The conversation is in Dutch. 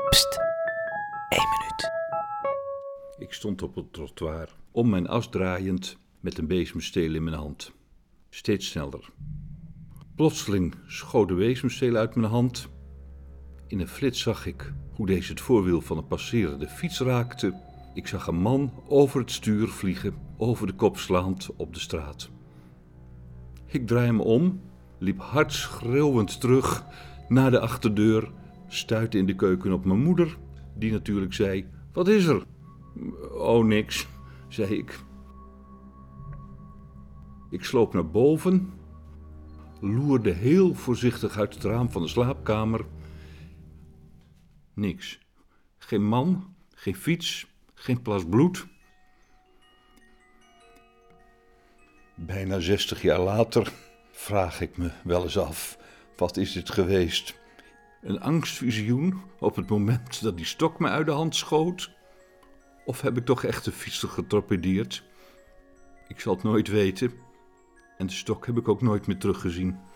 Pst, 1 minuut. Ik stond op het trottoir, om mijn as draaiend, met een bezemsteel in mijn hand. Steeds sneller. Plotseling schoot de bezemsteel uit mijn hand. In een flits zag ik hoe deze het voorwiel van een passerende fiets raakte. Ik zag een man over het stuur vliegen, over de kop slaand op de straat. Ik draai me om, liep hard schreeuwend terug naar de achterdeur, stuitte in de keuken op mijn moeder, die natuurlijk zei: "Wat is er?" "Oh, niks," zei ik. Ik sloop naar boven, loerde heel voorzichtig uit het raam van de slaapkamer. Niks. Geen man, geen fiets, geen plas bloed. Bijna 60 jaar later vraag ik me wel eens af, wat is dit geweest? Een angstvisioen op het moment dat die stok me uit de hand schoot? Of heb ik toch echt de fietser getorpedeerd? Ik zal het nooit weten en de stok heb ik ook nooit meer teruggezien.